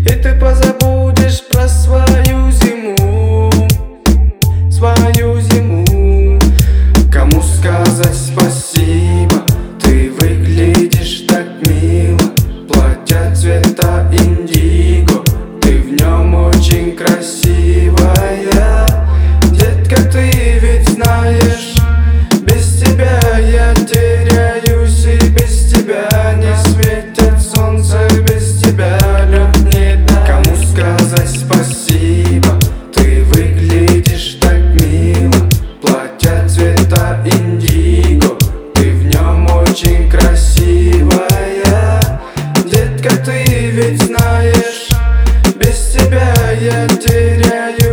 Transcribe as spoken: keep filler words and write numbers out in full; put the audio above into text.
И ты позабудешь про свою зиму, свою зиму. Кому сказать спасибо? Ты выглядишь так мило. Платье цвета индиго, ты в нем очень красивая. Детка, ты ведь знаешь, без тебя я теряюсь, и без тебя не светит солнце, без тебя лед не тает. Кому сказать спасибо? Ты выглядишь так мило. Платье цвета индиго, ты в нем очень красивая. Детка, ты ведь знаешь, без тебя я теряюсь.